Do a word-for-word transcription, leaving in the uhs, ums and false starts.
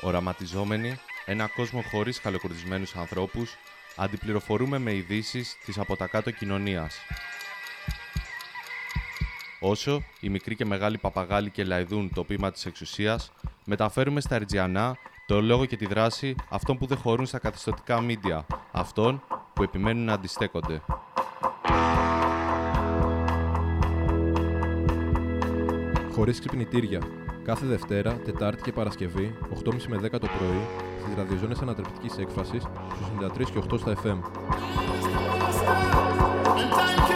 Οραματιζόμενοι ένα κόσμο χωρίς χαλοκουρδισμένους ανθρώπους, αντιπληροφορούμε με ειδήσεις της από τα κάτω κοινωνίας. Όσο οι μικροί και μεγάλοι παπαγάλοι και λαϊδούν το ποίημα της εξουσίας, μεταφέρουμε στα ερτζιανά το λόγο και τη δράση αυτών που δεν χωρούν στα καθεστωτικά μίντια, αυτών που επιμένουν να αντιστέκονται. Χωρίς ξυπνητήρια. Κάθε Δευτέρα, Τετάρτη και Παρασκευή, οκτώ και μισή με δέκα το πρωί, στις ραδιοζώνες ανατρεπτικής έκφρασης, στους ενενήντα τρία και οκτώ στα εφ εμ.